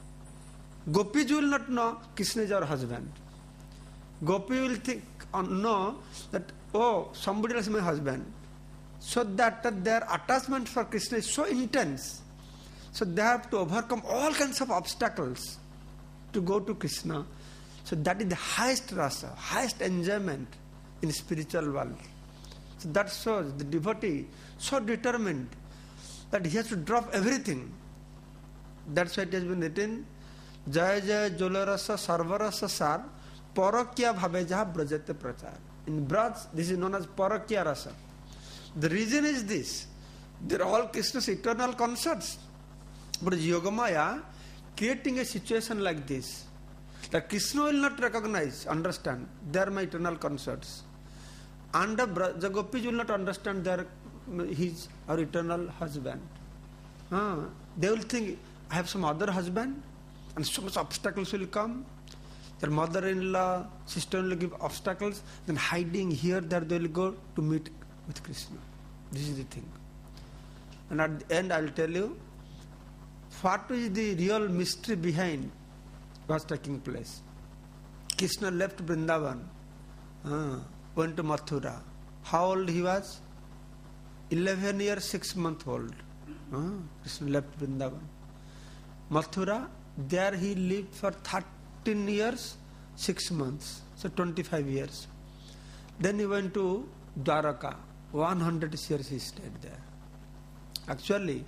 Gopis will not know Krishna is our husband. Gopi will think or know that, oh, somebody else is my husband. So that, that their attachment for Krishna is so intense. So they have to overcome all kinds of obstacles to go to Krishna. So that is the highest rasa, highest enjoyment in spiritual world. So that shows the devotee so determined that he has to drop everything. That's why it has been written, Jaya Jaya Jolarasa Sarvarasa Sar Parakya Bhave Jaha Brajate Prachar. In Braj, this is known as Parakya Rasa. The reason is this, they are all Krishna's eternal consorts. But Yogamaya creating a situation like this, that Krishna will not recognize, understand, they are my eternal consorts. And the Brajagopis will not understand they are his or eternal husband. Ah, they will think, I have some other husband, and so much obstacles will come. Their mother-in-law, sister-in-law give obstacles, then hiding here, there they will go to meet with Krishna. This is the thing. And at the end I will tell you, what is the real mystery behind was taking place. Krishna left Vrindavan, uh, went to Mathura. How old he was? eleven years, six months old. Uh, Krishna left Vrindavan. Mathura, there he lived for thirteen years, six months. So twenty-five years. Then he went to Dwaraka. one hundred years he stayed there. Actually,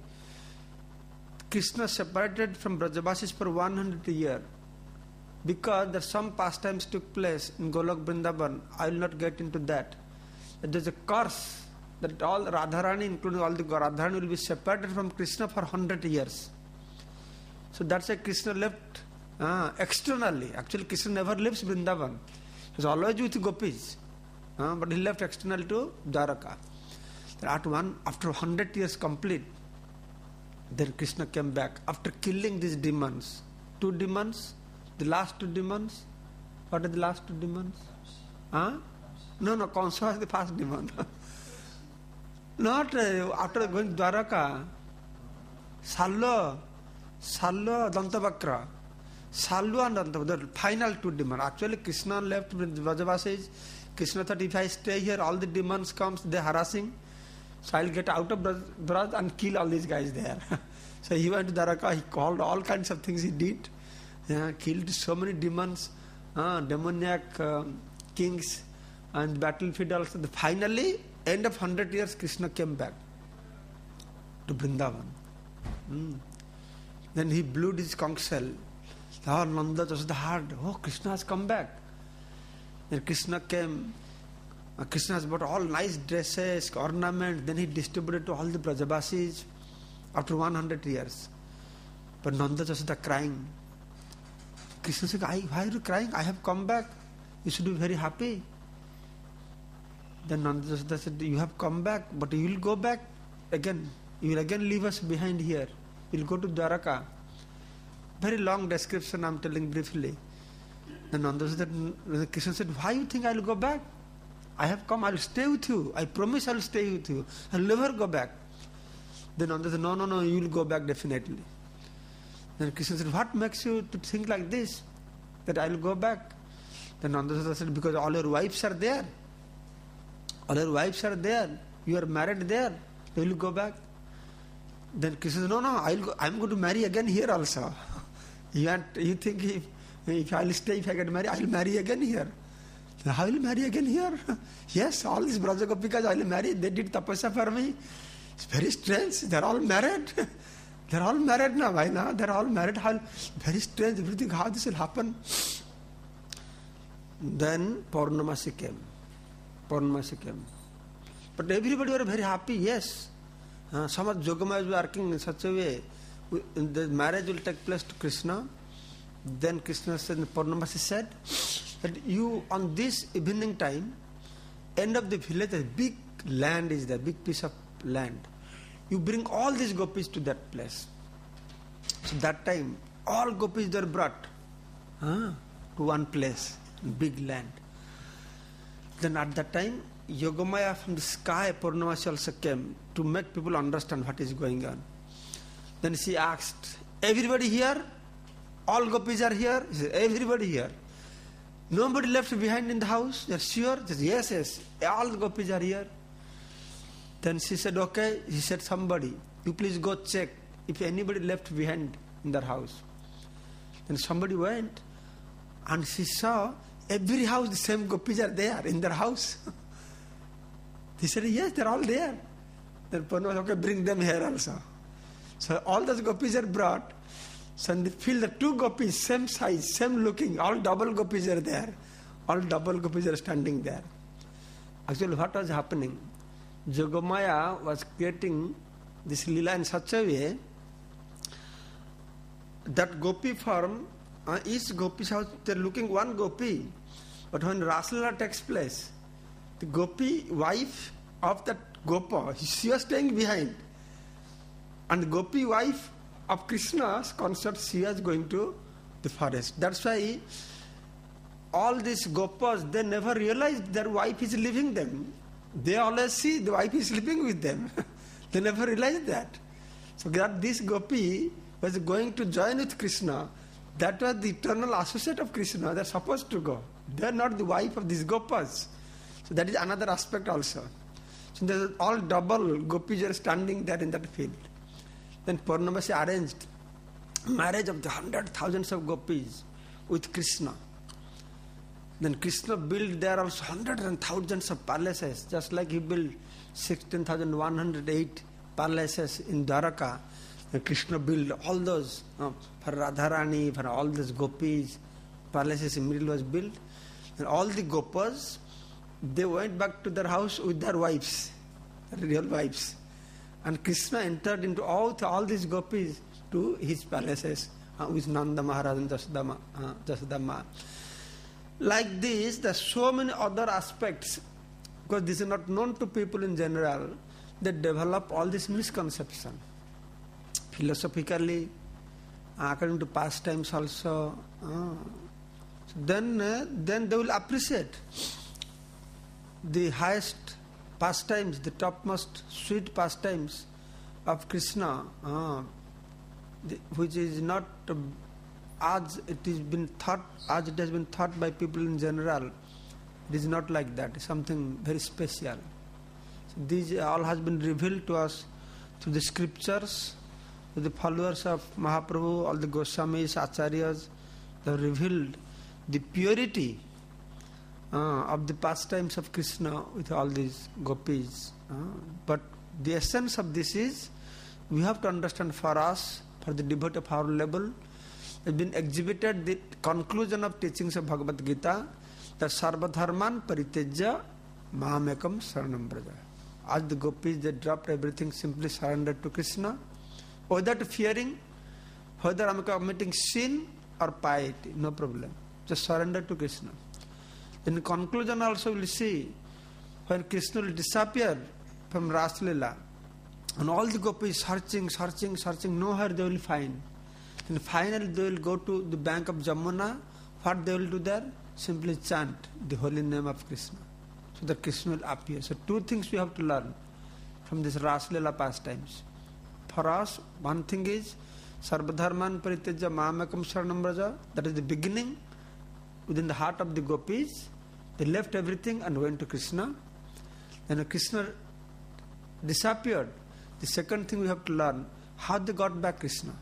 Krishna separated from Brajavasis for one hundred years because there some pastimes took place in Golok Vrindavan. I will not get into that. There is a curse that all Radharani, including all the Radharani, will be separated from Krishna for hundred years. So that's why Krishna left uh, externally. Actually, Krishna never leaves Vrindavan. He was always with gopis. Uh, but he left externally to Dwaraka. At one, after hundred years complete, then Krishna came back after killing these demons. Two demons, the last two demons. What are the last two demons? Huh? No, no, Kamsa was the first demon. Not uh, after going to Dwaraka. Salva, Salva, Dantavakra. Salva and Dantavakra, the final two demons. Actually, Krishna left with Vrajavasis. Krishna thought, if I stay here, all the demons comes, they're harassing. So I'll get out of Braj and kill all these guys there. So he went to Dwaraka, he called all kinds of things he did. Yeah, killed so many demons, uh, demoniac uh, kings, and battlefield also. The finally, end of hundred years, Krishna came back to Vrindavan. Mm. Then he blew his conch shell. Oh, Nanda was the heart. Oh, Krishna has come back. Then Krishna came. Uh, Krishna has bought all nice dresses, ornaments. Then he distributed to all the Brajavasis after one hundred years. But Nanda was crying. Krishna said, I, why are you crying? I have come back. You should be very happy. Then Nanda said, you have come back, but you will go back again. You will again leave us behind here. You will go to Dwaraka. Very long description I am telling briefly. Then Nanda said, Krishna said, why you think I will go back? I have come, I will stay with you. I promise I will stay with you. I will never go back. Then Nanda said, no, no, no, you will go back definitely. Then Krishna said, what makes you to think like this? That I will go back? Then Nanda said, because all your wives are there. All your wives are there. You are married there. Will you go back? Then Krishna said, no, no, I will. I am going to marry again here also. You, want, you think if, if I will stay, if I get married, I will marry again here. Then how will you marry again here? Yes, all these Brajagopikas I will marry. They did tapasya for me. It's very strange. They are all married. They are all married now. Why now? They are all married. How, very strange. Everything, how this will happen? Then Purnamasi came. Purnamasi came. But everybody were very happy. Yes. Uh, some of Jogamaya was working in such a way. We, the marriage will take place to Krishna. Then Krishna said, Purnamasi said, that you on this evening time, end of the village, a big land is there, big piece of land. You bring all these gopis to that place. So that time, all gopis were brought uh, to one place, big land. Then at that time, Yogamaya from the sky, Purnamasi also came to make people understand what is going on. Then she asked, everybody here? All gopis are here? He said, everybody here. Nobody left behind in the house? You're sure? He said, yes, yes. All the gopis are here. Then she said, okay. He said, somebody, you please go check if anybody left behind in their house. Then somebody went and she saw every house the same gopis are there in their house. He said, yes, they're all there. Then Purnamasi, okay, bring them here also. So all those gopis are brought. So they feel the two gopis, same size, same looking, all double gopis are there. All double gopis are standing there. Actually, what was happening? Jogamaya was creating this lila in such a way that gopi form, uh, each gopi's house, they're looking one gopi. But when Raslila takes place, the gopi wife of that Gopa, she was staying behind. And the gopi wife of Krishna's concert, she was going to the forest. That's why all these Gopas, they never realized their wife is leaving them. They always see the wife is sleeping with them. They never realized that. So that this gopi was going to join with Krishna. That was the eternal associate of Krishna. They're supposed to go. They're not the wife of these Gopas. So that is another aspect also. So there's all double gopis are standing there in that field. Then Purnamasi arranged marriage of the hundred thousands of gopis with Krishna. Then Krishna built there also hundreds and thousands of palaces, just like he built sixteen thousand one hundred eight palaces in Dwaraka. And Krishna built all those uh, for Radharani, for all those gopis, palaces in middle was built. And all the gopas, they went back to their house with their wives. real wives. And Krishna entered into all, all these gopis to his palaces uh, with Nanda Maharaj and Jasodama. Uh, Jasodama. Like this, there are so many other aspects, because this is not known to people in general, that develop all this misconception. Philosophically, according to pastimes also, uh, so then, uh, then they will appreciate the highest pastimes, the topmost sweet pastimes of Krishna, uh, the, which is not uh, as it is been thought, as it has been thought by people in general. It is not like that. It's something very special. So these all has been revealed to us through the scriptures, to the followers of Mahaprabhu, all the Goswamis, Acharyas. They have revealed the purity uh, of the pastimes of Krishna with all these gopis. Uh, but the essence of this is, we have to understand for us, for the devotee of our level, has been exhibited the conclusion of teachings of Bhagavad Gita, that Sarva Dharman Paritejya Mahamekam Saranam Braja. As the gopis, they dropped everything, simply surrendered to Krishna, without fearing whether I am committing sin or piety, no problem. Just surrender to Krishna. In conclusion also we will see, when Krishna will disappear from Ras Leela, and all the gopis searching, searching, searching, nowhere they will find. And finally they will go to the bank of Jamuna. What they will do there? Simply chant the holy name of Krishna, so that Krishna will appear. So two things we have to learn from this Ras Leela pastimes. For us, one thing is Sarvadharman Paritejya Mahamekam Saranam Braja. That is the beginning. Within the heart of the gopis, they left everything and went to Krishna. Then Krishna disappeared. The second thing we have to learn, how they got back Krishna.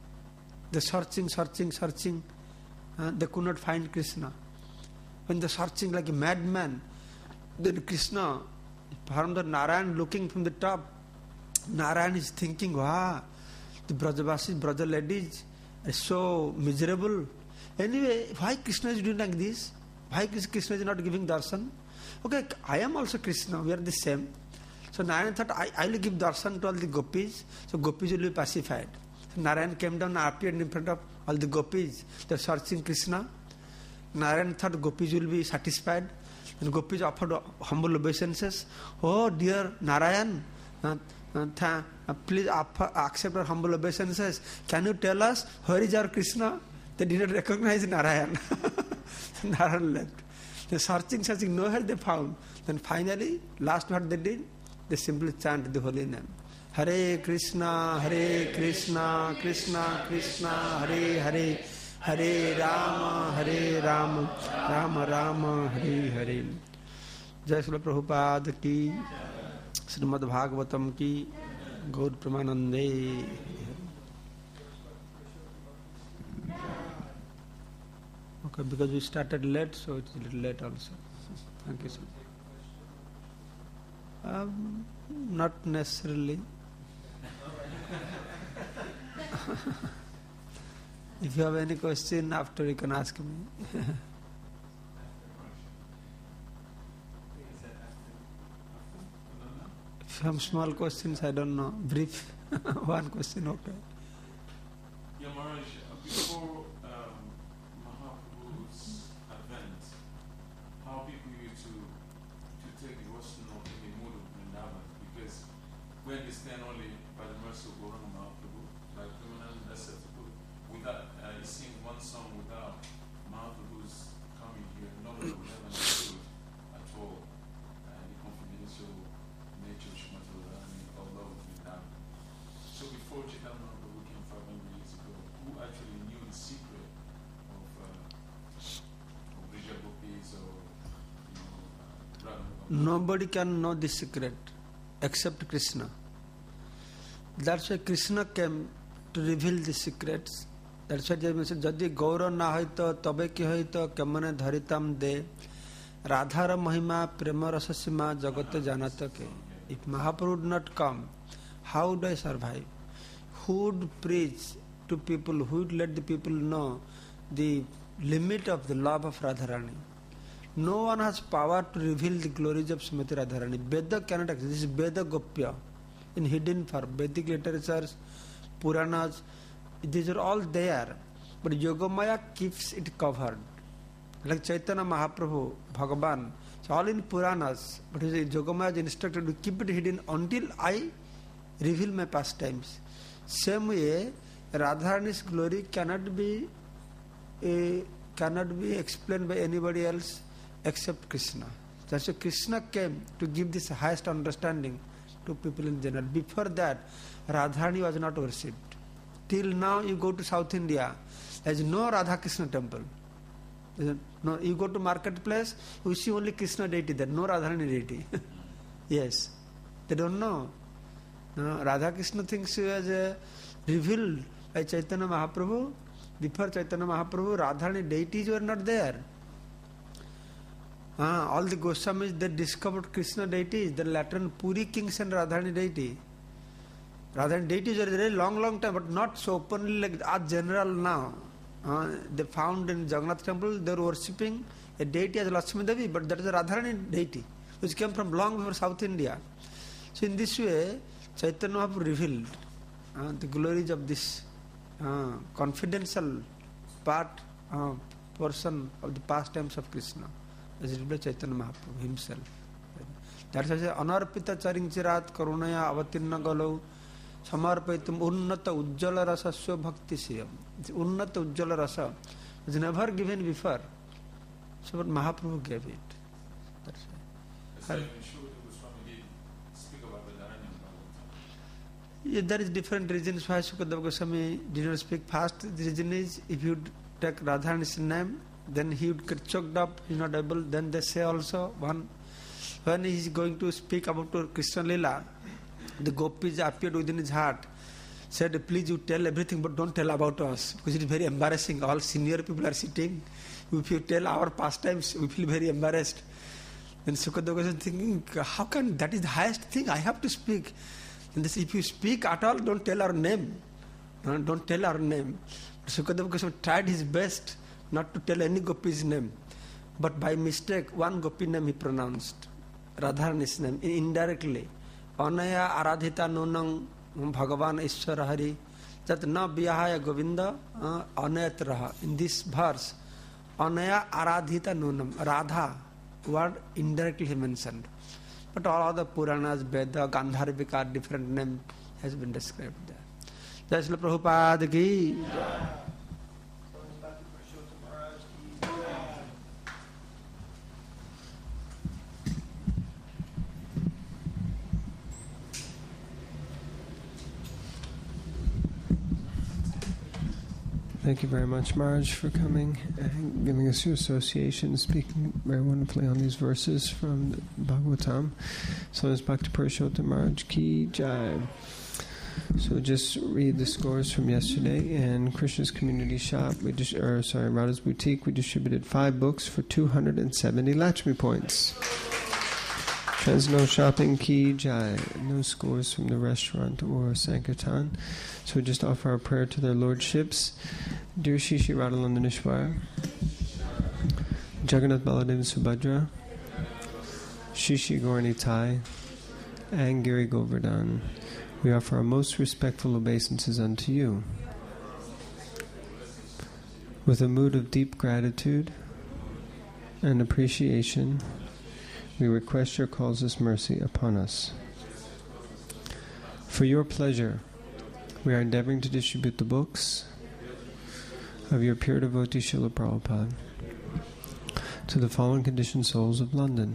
They searching, searching, searching. Uh, they could not find Krishna. When they searching like a madman, then Krishna, from the Narayan looking from the top, Narayan is thinking, wow, the Brajavasis, Braja ladies are so miserable. Anyway, why Krishna is doing like this? Why Krishna is not giving darshan? Okay, I am also Krishna, we are the same. So Narayan thought, I, I will give darshan to all the gopis, so gopis will be pacified. So Narayan came down and appeared in front of all the gopis. They are searching Krishna. Narayan thought gopis will be satisfied. And gopis offered humble obeisances. Oh dear Narayan, uh, uh, th- uh, please offer, accept our humble obeisances. Can you tell us where is our Krishna? They did not recognize Narayan. Narayan left. They searching, searching, nowhere they found. Then finally, last what they did, they simply chant the holy name. Hare Krishna, Hare Krishna, Krishna Krishna, Hare Hare, Hare Rama, Hare Rama, Rama Rama, Hare Hare. Jai Srila Prabhupada ki, Srimad Bhagavatam ki, Gaur Pramanande. Okay, because we started late, so it's a little late also. Thank you, sir. Um, not necessarily. If you have any question, after you can ask me. If you have small questions, I don't know. Brief. One question, okay. Yeah, Maharaj, before um, Mahaprabhu's advent, how people used to, to take the Western in the mood of Vrindavan, because we understand only by the mercy of Gauranga Mahaprabhu, like criminal acceptable, without, uh, it seems one song without Mahaprabhu's coming here, nobody would ever understood at all uh, the confidential nature of Srimati Radharani or love of Vrindavan. So before Chaitanya Mahaprabhu came five hundred years ago, who actually knew the secret of, uh, of Brija Gopis or, you know, uh, Radha? Nobody can know the secret except Krishna. That's why Krishna came to reveal the secrets. That's why they said, Jadi Gaura na hoito, tabe ki hoito, kamane dharitam de, Radhara Mahima, Prema Rasasima, Jagata Janatake. If Mahaprabhu would not come, how would I survive? Who would preach to people? Who would let the people know the limit of the love of Radharani? No one has power to reveal the glories of Srimati Radharani. Veda cannot access. This is Veda Gopya in hidden form. Vedic literatures, Puranas, these are all there. But Yogamaya keeps it covered. Like Chaitanya Mahaprabhu, Bhagavan, it's all in Puranas. But Yogamaya is instructed to keep it hidden until I reveal my pastimes. Same way, Radharani's glory cannot be a, cannot be explained by anybody else except Krishna. That's why Krishna came to give this highest understanding to people in general. Before that, Radharani was not worshipped. Till now, you go to South India, there is no Radha Krishna temple. No, you go to marketplace, you see only Krishna deity there, no Radharani deity. Yes, they don't know. No, Radha Krishna things was uh, revealed by Chaitanya Mahaprabhu. Before Chaitanya Mahaprabhu, Radharani deities were not there. Ah, all the Goswamis, they discovered Krishna deities, the Latin Puri kings and Radharani deity. Radharani deities were there a long, long time, but not so openly like as general now. Uh, they found in Jagannath temple, they were worshipping a deity as Lakshmi Devi, but that is a Radharani deity, which came from long before South India. So in this way, Chaitanya Mahaprabhu revealed uh, the glories of this uh, confidential part, uh, portion of the pastimes of Krishna, as it was Chaitanya Mahaprabhu himself. That's why I say, Anarpita charing chirat karunaya avatirna galau samarpaitum unnata ujjala rasa swa bhakti siyam. Unnata ujjala rasa was never given before. So but Mahaprabhu gave it. That's why. Yeah, there is different reasons why Sukadeva Goswami did not speak fast. The reason is, if you take Radharani's name, then he would get choked up, he is not able. Then they say also, one, when he is going to speak about Krishna Lila, the gopis appeared within his heart, said, please you tell everything but don't tell about us, because it is very embarrassing. All senior people are sitting. If you tell our pastimes, we feel very embarrassed. Then Sukadeva Goswami is thinking, how can, that is the highest thing, I have to speak. And this, if you speak at all, don't tell our name. Uh, don't tell our name. Sukadeva Goswami tried his best not to tell any gopi's name. But by mistake, one gopi name he pronounced. Radharani's name, indirectly. Anaya aradhita nunang bhagavan ishwara hari jat na biyahaya govinda anayat raha. In this verse, Anaya aradhita nunam, Radha, word indirectly he mentioned. But all other Puranas, Veda, Gandharvika, different name has been described there. Jai Srila Prabhupada ki. Thank you very much, Maharaj, for coming and giving us your association, speaking very wonderfully on these verses from the Bhagavatam. So it's Bhakti Purushottam Maharaj Ki Jai. So just read the scores from yesterday. In Krishna's Community Shop, we dis- or sorry, Radha's Boutique, we distributed five books for two hundred seventy Lakshmi points. Transno Shopping Ki Jai. No scores from the restaurant or Sankirtan. So we just offer our prayer to their lordships. Dear Shishi Radhalandanishwar, Jagannath Baladev Subhadra, Shishi Gauranitai, and Giri Govardhan, we offer our most respectful obeisances unto you. With a mood of deep gratitude and appreciation, we request your causeless mercy upon us. For your pleasure, we are endeavoring to distribute the books of your pure devotee Srila Prabhupada to the fallen conditioned souls of London.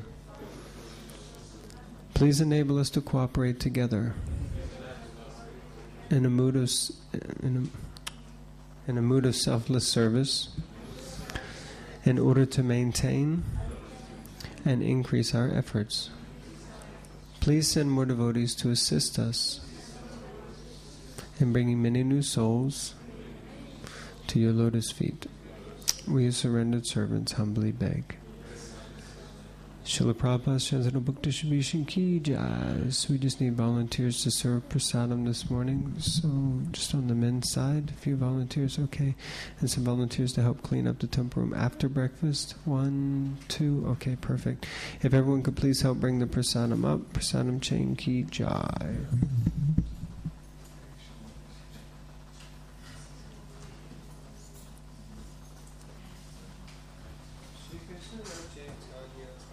Please enable us to cooperate together in a mood of in a, in a mood of selfless service in order to maintain and increase our efforts. Please send more devotees to assist us in bringing many new souls to your lotus feet. We, surrendered servants, humbly beg. Srila Prabhupada Chandana Book Distribution Ki Jai. So we just need volunteers to serve prasadam this morning. So just on the men's side, a few volunteers, okay. And some volunteers to help clean up the temple room after breakfast. One, two, okay, perfect. If everyone could please help bring the prasadam up. Prasadam chain Ki Jai. Shri Krishna Chaitanya